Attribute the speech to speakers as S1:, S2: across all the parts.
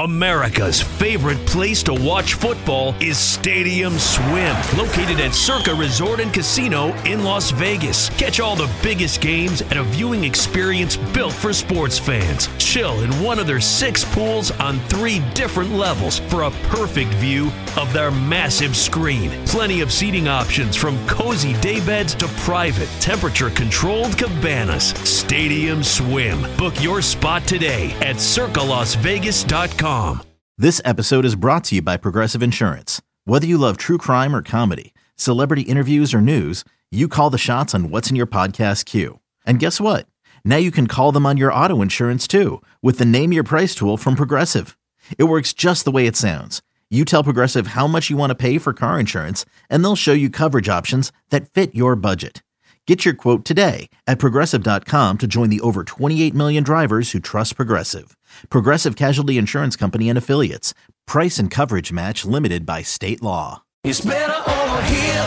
S1: America's favorite place to watch football is Stadium Swim, located at Circa Resort and Casino in Las Vegas. Catch all the biggest games at a viewing experience built for sports fans. Chill in one of their 6 pools on 3 different levels for a perfect view of their massive screen. Plenty of seating options from cozy daybeds to private, temperature-controlled cabanas. Stadium Swim. Book your spot today at circalasvegas.com.
S2: This episode is brought to you by Progressive Insurance. Whether you love true crime or comedy, celebrity interviews or news, you call the shots on what's in your podcast queue. And guess what? Now you can call them on your auto insurance too with the Name Your Price tool from Progressive. It works just the way it sounds. You tell Progressive how much you want to pay for car insurance, and they'll show you coverage options that fit your budget. Get your quote today at Progressive.com to join the over 28 million drivers who trust Progressive. Progressive Casualty Insurance Company and Affiliates. Price and coverage match limited by state law.
S3: It's better over here.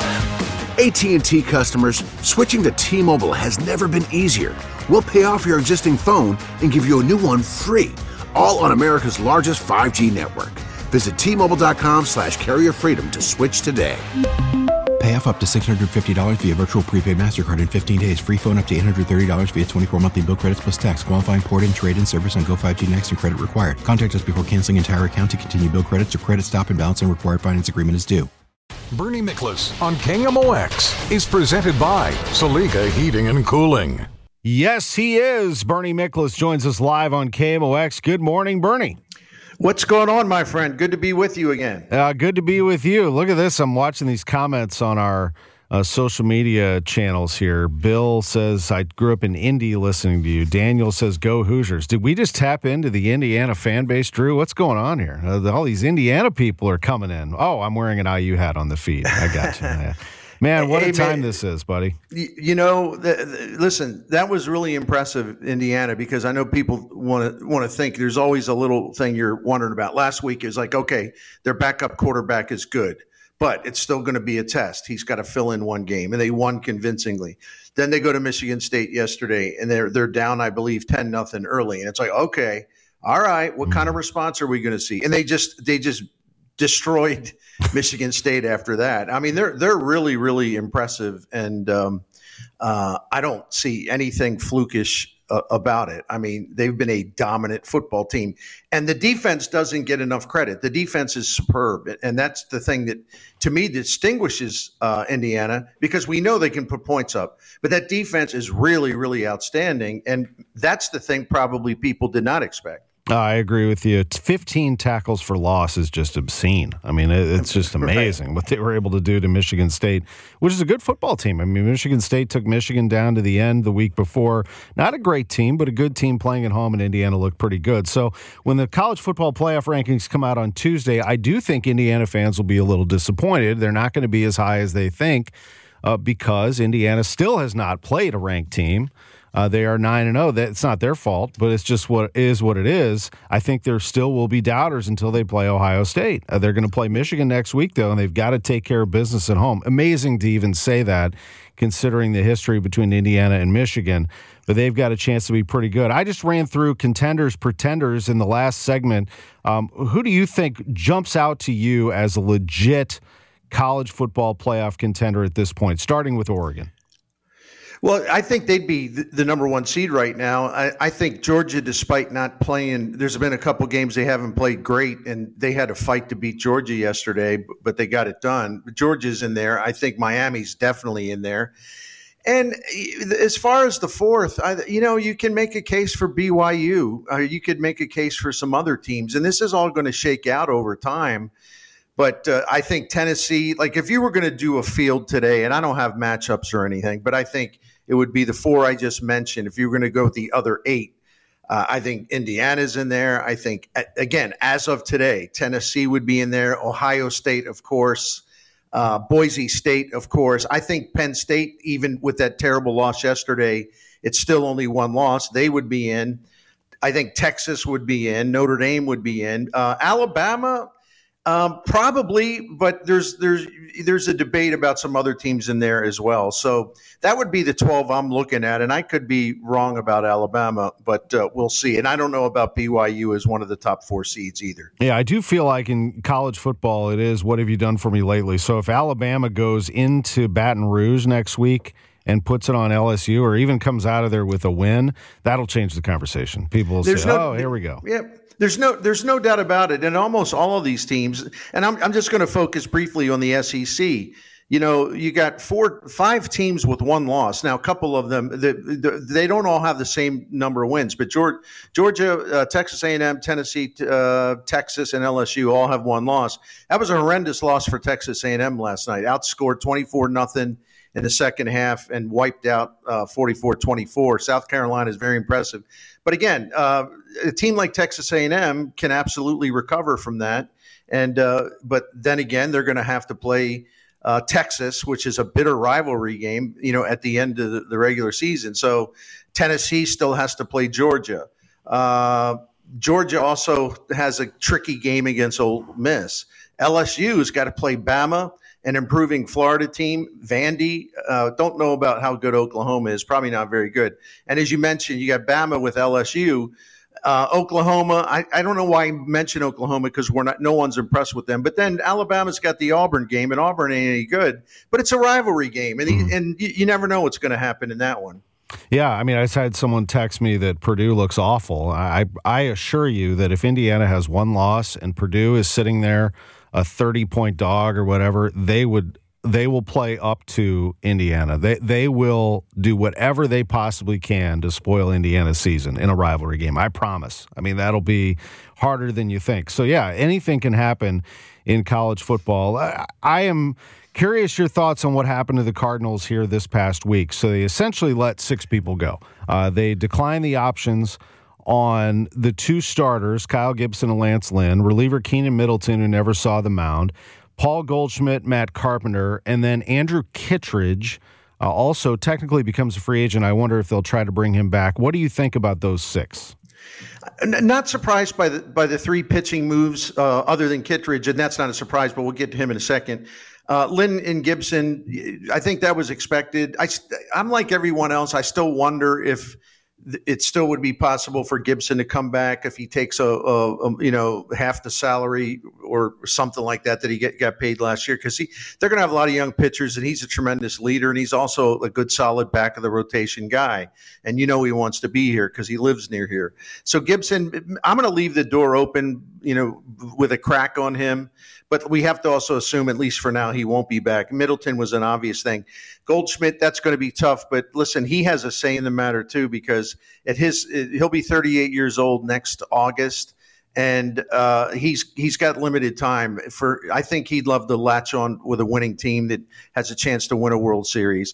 S4: AT&T customers, switching to T-Mobile has never been easier. We'll pay off your existing phone and give you a new one free, all on America's largest 5G network. Visit T-Mobile.com/carrierfreedom to switch today.
S5: Pay off up to $650 via virtual prepaid MasterCard in 15 days. Free phone up to $830 via 24 monthly bill credits plus tax. Qualifying port and trade-in service on Go5G Next and credit required. Contact us before canceling entire account to continue bill credits or credit stop and balance on required finance agreement is due.
S6: Bernie Miklasz on KMOX is presented by Saliga Heating and Cooling.
S7: Yes, he is. Bernie Miklasz joins us live on KMOX. Good morning, Bernie.
S8: What's going on, my friend? Good to be with you again.
S7: Good to be with you. Look at this. I'm watching these comments on our social media channels here. Bill says, I grew up in Indy listening to you. Daniel says, go Hoosiers. Did we just tap into the Indiana fan base, Drew? What's going on here? All these Indiana people are coming in. Oh, I'm wearing an IU hat on the feed. I got you. Man, what a time this is, buddy.
S8: You know, listen, that was really impressive, Indiana, because I know people want to think there's always a little thing you're wondering about. Last week is like, okay, their backup quarterback is good, but it's still going to be a test. He's got to fill in one game, and they won convincingly. Then they go to Michigan State yesterday, and they're down, I believe, 10-0 early, and it's like, okay, all right, what kind of response are we going to see? And they just destroyed Michigan State after that. I mean, they're really, really impressive, and I don't see anything flukish about it. I mean, they've been a dominant football team, and the defense doesn't get enough credit. The defense is superb, and that's the thing that, to me, distinguishes Indiana, because we know they can put points up, but that defense is really, really outstanding, and that's the thing probably people did not expect.
S7: I agree with you. 15 tackles for loss is just obscene. I mean, it's just amazing what they were able to do to Michigan State, which is a good football team. I mean, Michigan State took Michigan down to the end the week before. Not a great team, but a good team playing at home, and Indiana looked pretty good. So when the college football playoff rankings come out on Tuesday, I do think Indiana fans will be a little disappointed. They're not going to be as high as they think because Indiana still has not played a ranked team. They are 9-0. That's not their fault, but it's just what it is. I think there still will be doubters until they play Ohio State. They're going to play Michigan next week, though, and they've got to take care of business at home. Amazing to even say that, considering the history between Indiana and Michigan, but they've got a chance to be pretty good. I just ran through contenders, pretenders in the last segment. Who do you think jumps out to you as a legit college football playoff contender at this point, starting with Oregon?
S8: Well, I think they'd be the number one seed right now. I think Georgia, despite not playing, there's been a couple games they haven't played great, and they had a fight to beat Georgia yesterday, but they got it done. Georgia's in there. I think Miami's definitely in there. And as far as the fourth, you can make a case for BYU. You could make a case for some other teams, and this is all going to shake out over time. But I think Tennessee, like if you were going to do a field today, and I don't have matchups or anything, but I think it would be the 4 I just mentioned. If you were going to go with the other 8, I think Indiana's in there. I think, again, as of today, Tennessee would be in there. Ohio State, of course. Boise State, of course. I think Penn State, even with that terrible loss yesterday, it's still only one loss. They would be in. I think Texas would be in. Notre Dame would be in. Alabama, Probably, but there's a debate about some other teams in there as well. So that would be the 12 I'm looking at, and I could be wrong about Alabama, but we'll see. And I don't know about BYU as one of the top 4 seeds either.
S7: Yeah, I do feel like in college football it is what have you done for me lately? So if Alabama goes into Baton Rouge next week and puts it on LSU or even comes out of there with a win, that'll change the conversation. People will say, here we go.
S8: Yeah. There's no doubt about it. And almost all of these teams, and I'm just going to focus briefly on the SEC. You know, you got 5 teams with 1 loss. Now, a couple of them, they don't all have the same number of wins, but Georgia, Texas A&M, Tennessee, Texas, and LSU all have 1 loss. That was a horrendous loss for Texas A&M last night. Outscored 24-0 in the second half and wiped out 44-24. South Carolina is very impressive. But again, a team like Texas A&M can absolutely recover from that. And but then again, they're going to have to play Texas, which is a bitter rivalry game, at the end of the regular season. So Tennessee still has to play Georgia. Georgia also has a tricky game against Ole Miss. LSU has got to play Bama, an improving Florida team. Vandy, don't know about how good Oklahoma is, probably not very good. And as you mentioned, you got Bama with LSU. Oklahoma, I don't know why I mention Oklahoma because no one's impressed with them. But then Alabama's got the Auburn game, and Auburn ain't any good. But it's a rivalry game, and you never know what's going to happen in that one.
S7: Yeah, I mean, I just had someone text me that Purdue looks awful. I assure you that if Indiana has 1 loss and Purdue is sitting there a 30-point dog or whatever, they will play up to Indiana. They will do whatever they possibly can to spoil Indiana's season in a rivalry game. I promise. I mean, that'll be harder than you think. So, yeah, anything can happen in college football. I am curious your thoughts on what happened to the Cardinals here this past week. So they essentially let 6 people go. They declined the options on the 2 starters, Kyle Gibson and Lance Lynn, reliever Keenan Middleton, who never saw the mound, Paul Goldschmidt, Matt Carpenter, and then Andrew Kittredge also technically becomes a free agent. I wonder if they'll try to bring him back. What do you think about those 6?
S8: Not surprised by the 3 pitching moves other than Kittredge, and that's not a surprise, but we'll get to him in a second. Lynn and Gibson, I think that was expected. I'm like everyone else. I still wonder if it still would be possible for Gibson to come back if he takes a half the salary or something like that he got paid last year, because they're going to have a lot of young pitchers, and he's a tremendous leader, and he's also a good solid back of the rotation guy, and he wants to be here because he lives near here. So Gibson, I'm going to leave the door open, with a crack on him. But we have to also assume, at least for now, he won't be back. Middleton was an obvious thing. Goldschmidt, that's going to be tough. But listen, he has a say in the matter, too, because he'll be 38 years old next August. And he's got limited time. I think he'd love to latch on with a winning team that has a chance to win a World Series.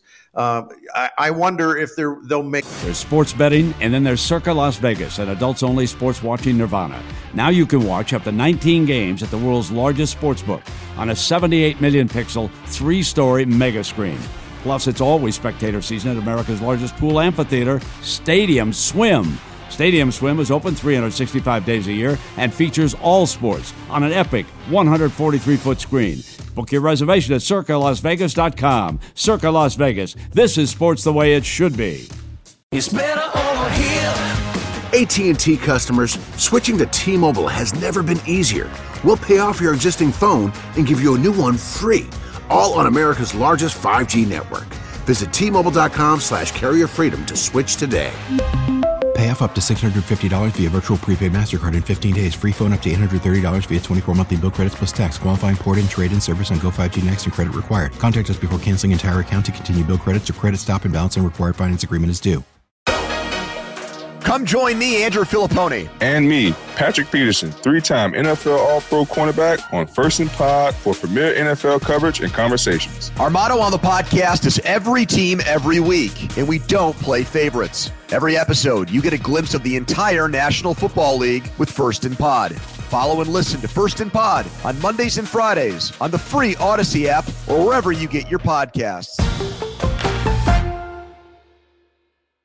S8: I wonder if they'll make.
S9: There's sports betting, and then there's Circa Las Vegas, an adults-only sports watching nirvana. Now you can watch up to 19 games at the world's largest sports book on a 78 million pixel, 3-story mega screen. Plus, it's always spectator season at America's largest pool amphitheater, Stadium Swim. Stadium Swim is open 365 days a year and features all sports on an epic 143-foot screen. Book your reservation at CircaLasVegas.com. Circa Las Vegas. This is sports the way it should be.
S3: It's better over here.
S4: AT&T customers, switching to T-Mobile has never been easier. We'll pay off your existing phone and give you a new one free, all on America's largest 5G network. Visit T-Mobile.com/carrier freedom to switch today.
S5: Pay off up to $650 via virtual prepaid MasterCard in 15 days. Free phone up to $830 via 24 monthly bill credits plus tax. Qualifying port-in, trade-in service on Go 5G Next and credit required. Contact us before canceling entire account to continue bill credits or credit stop and balance and required finance agreement is due.
S10: Come join me, Andrew Filippone.
S11: And me, Patrick Peterson, 3-time NFL All-Pro cornerback on First and Pod for premier NFL coverage and conversations.
S10: Our motto on the podcast is every team, every week, and we don't play favorites. Every episode, you get a glimpse of the entire National Football League with First and Pod. Follow and listen to First and Pod on Mondays and Fridays on the free Odyssey app or wherever you get your podcasts.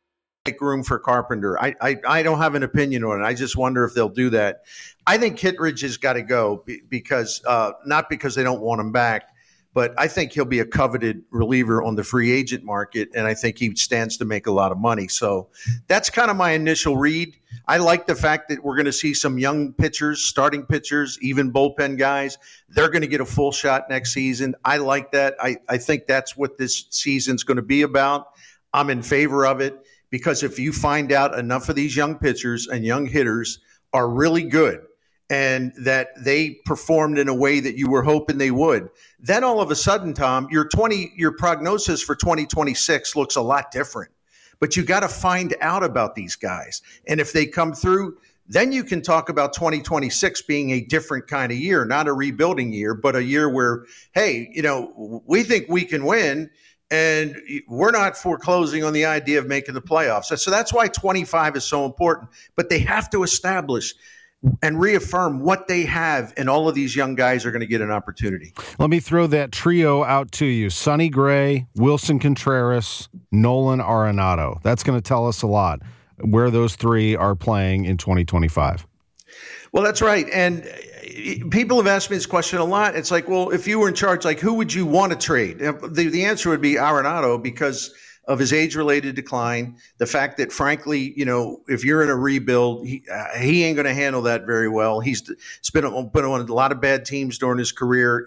S8: make room for Carpenter. I don't have an opinion on it. I just wonder if they'll do that. I think Kittredge has got to go because not because they don't want him back, but I think he'll be a coveted reliever on the free agent market, and I think he stands to make a lot of money. So that's kind of my initial read. I like the fact that we're going to see some young pitchers, starting pitchers, even bullpen guys. They're going to get a full shot next season. I like that. I think that's what this season's going to be about. I'm in favor of it because if you find out enough of these young pitchers and young hitters are really good and that they performed in a way that you were hoping they would, then all of a sudden, Tom, your prognosis for 2026 looks a lot different. But you got to find out about these guys. And if they come through, then you can talk about 2026 being a different kind of year, not a rebuilding year, but a year where, hey, we think we can win and we're not foreclosing on the idea of making the playoffs. So that's why 25 is so important. But they have to establish and reaffirm what they have, and all of these young guys are going to get an opportunity.
S7: Let me throw that trio out to you. Sonny Gray, Wilson Contreras, Nolan Arenado. That's going to tell us a lot where those three are playing in 2025.
S8: Well, that's right. And people have asked me this question a lot. It's like, well, if you were in charge, like who would you want to trade? The answer would be Arenado because of his age-related decline, the fact that, frankly, if you're in a rebuild, he ain't going to handle that very well. He's been on a lot of bad teams during his career.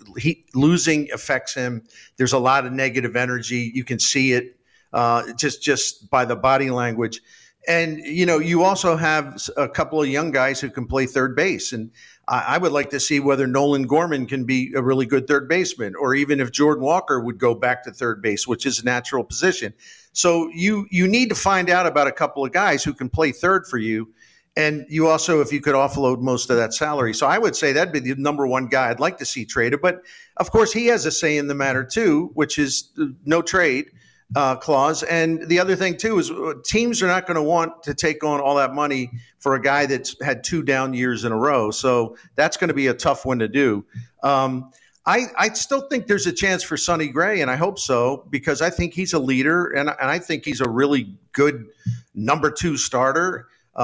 S8: Losing affects him. There's a lot of negative energy. You can see it just by the body language. And, you also have a couple of young guys who can play third base. And I would like to see whether Nolan Gorman can be a really good third baseman, or even if Jordan Walker would go back to third base, which is a natural position. So you need to find out about a couple of guys who can play third for you. And you also, if you could offload most of that salary. So I would say that'd be the number one guy I'd like to see traded. But, of course, he has a say in the matter, too, which is no trade clause. And the other thing, too, is teams are not going to want to take on all that money for a guy that's had 2 down years in a row. So that's going to be a tough one to do. I still think there's a chance for Sonny Gray, and I hope so, because I think he's a leader, and I think he's a really good number 2 starter.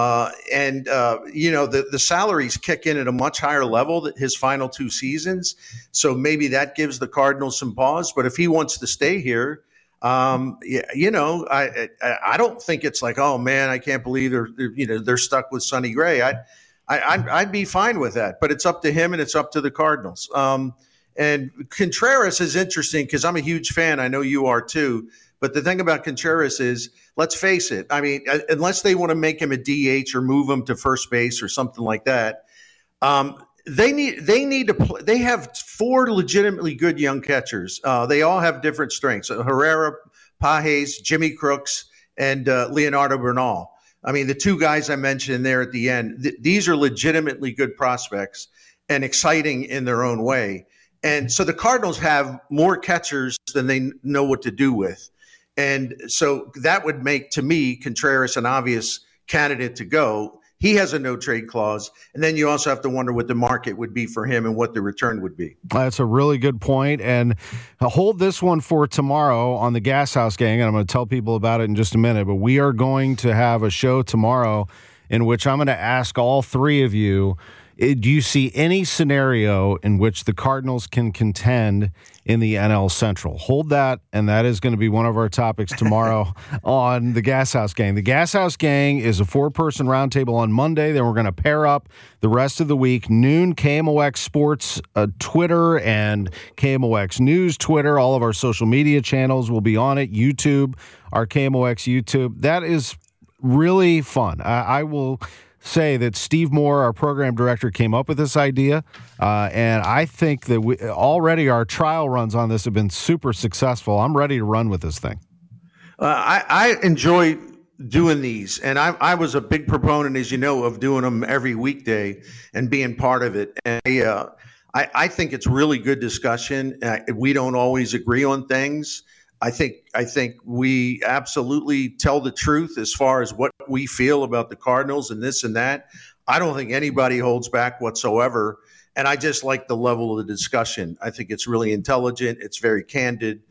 S8: The salaries kick in at a much higher level than his final 2 seasons. So maybe that gives the Cardinals some pause. But if he wants to stay here, I don't think it's like, oh man, I can't believe they're stuck with Sonny Gray. I'd be fine with that, but it's up to him and it's up to the Cardinals. And Contreras is interesting because I'm a huge fan. I know you are too. But the thing about Contreras is, let's face it. I mean, unless they want to make him a DH or move him to first base or something like that, they need to play. They have 4 legitimately good young catchers. They all have different strengths. Herrera, Pages, Jimmy Crooks, and Leonardo Bernal. I mean, the 2 guys I mentioned there at the end, these are legitimately good prospects and exciting in their own way. And so the Cardinals have more catchers than they know what to do with. And so that would make, to me, Contreras an obvious candidate to go. He has a no-trade clause. And then you also have to wonder what the market would be for him and what the return would be.
S7: That's a really good point. And I'll hold this one for tomorrow on the Gas House Gang, and I'm going to tell people about it in just a minute. But we are going to have a show tomorrow in which I'm going to ask all 3 of you, do you see any scenario in which the Cardinals can contend in the NL Central? Hold that, and that is going to be one of our topics tomorrow on the Gas House Gang. The Gas House Gang is a 4-person roundtable on Monday. Then we're going to pair up the rest of the week. Noon, KMOX Sports Twitter and KMOX News Twitter. All of our social media channels will be on it. YouTube, our KMOX YouTube. That is really fun. I will say that Steve Moore, our program director, came up with this idea, and I think that already our trial runs on this have been super successful. I'm ready to run with this thing.
S8: I enjoy doing these, and I was a big proponent, as you know, of doing them every weekday and being part of it. And I think it's really good discussion. We don't always agree on things. I think we absolutely tell the truth as far as what we feel about the Cardinals and this and that. I don't think anybody holds back whatsoever. And I just like the level of the discussion. I think it's really intelligent. It's very candid.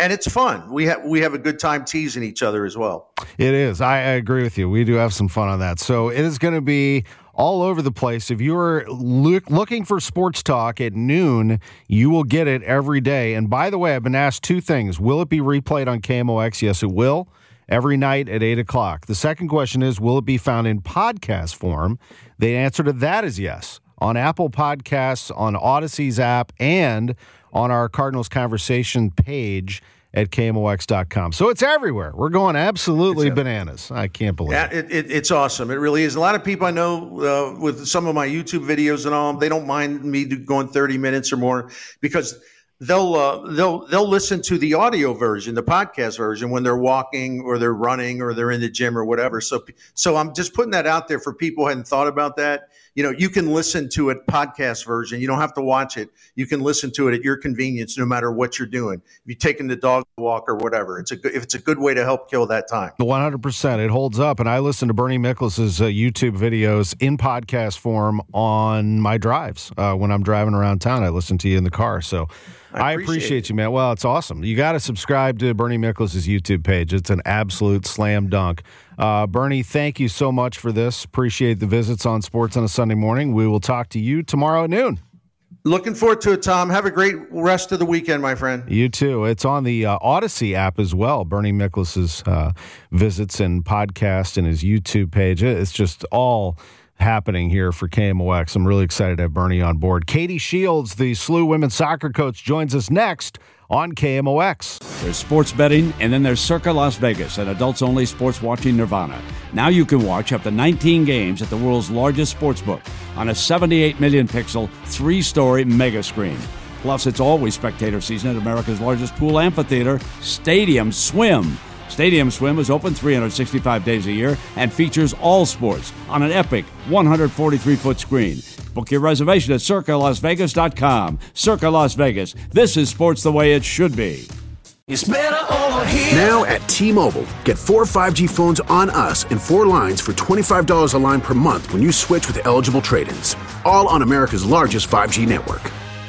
S8: and it's fun. We have a good time teasing each other as well.
S7: It is. I agree with you. We do have some fun on that. So it is going to be all over the place. If you are looking for sports talk at noon, you will get it every day. And by the way, I've been asked two things. Will it be replayed on KMOX? Yes, it will. Every night at 8 o'clock. The second question is, will it be found in podcast form? The answer to that is yes. On Apple Podcasts, on Odyssey's app, and on our Cardinals Conversation page at KMOX.com. So it's everywhere. We're going absolutely bananas. I can't believe it.
S8: It's awesome. It really is. A lot of people I know with some of my YouTube videos and all, they don't mind me going 30 minutes or more because they'll listen to the audio version, the podcast version, when they're walking or they're running or they're in the gym or whatever. So I'm just putting that out there for people who hadn't thought about that. You know, you can listen to it podcast version. You don't have to watch it. You can listen to it at your convenience, no matter what you're doing. If you're taking the dog walk or whatever, if it's a good way to help kill that time.
S7: 100%. It holds up. And I listen to Bernie Miklaus's YouTube videos in podcast form on my drives. When I'm driving around town, I listen to you in the car. So I appreciate you, man. Well, it's awesome. You got to subscribe to Bernie Miklaus's YouTube page. It's an absolute slam dunk. Bernie, thank you so much for this. Appreciate the visits on Sports on a Sunday morning. We will talk to you tomorrow at noon.
S8: Looking forward to it, Tom. Have a great rest of the weekend, my friend.
S7: You too. It's on the Odyssey app as well. Bernie Miklaus's visits and podcast and his YouTube page. It's just all happening here for KMOX. I'm really excited to have Bernie on board. Katie Shields, the SLU women's soccer coach, joins us next on KMOX.
S9: There's sports betting, and then there's Circa Las Vegas, an adults-only sports watching nirvana. Now you can watch up to 19 games at the world's largest sportsbook on a 78 million pixel, 3-story mega screen. Plus, it's always spectator season at America's largest pool amphitheater, Stadium Swim. Stadium Swim is open 365 days a year and features all sports on an epic 143-foot screen. Book your reservation at CircaLasVegas.com. Circa Las Vegas. This is sports the way it should be.
S3: It's better over here.
S4: Now at T-Mobile, get 4 5G phones on us and 4 lines for $25 a line per month when you switch with eligible trade-ins. All on America's largest 5G network.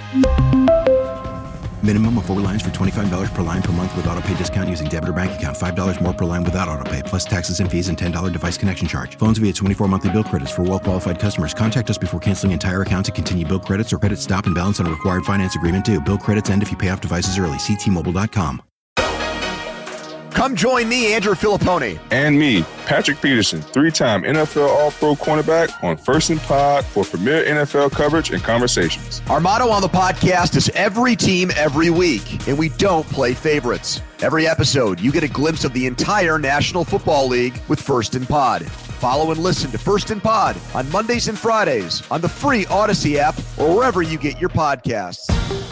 S5: Minimum of 4 lines for $25 per line per month with autopay discount using debit or bank account. $5 more per line without autopay, plus taxes and fees and $10 device connection charge. Phones via 24 monthly bill credits for well-qualified customers. Contact us before canceling entire account to continue bill credits or credit stop and balance on a required finance agreement due. Bill credits end if you pay off devices early. See T-Mobile.com.
S10: Come join me, Andrew Filippone.
S11: And me, Patrick Peterson, 3-time NFL All-Pro cornerback on First and Pod for premier NFL coverage and conversations.
S10: Our motto on the podcast is every team, every week, and we don't play favorites. Every episode, you get a glimpse of the entire National Football League with First and Pod. Follow and listen to First and Pod on Mondays and Fridays on the free Odyssey app or wherever you get your podcasts.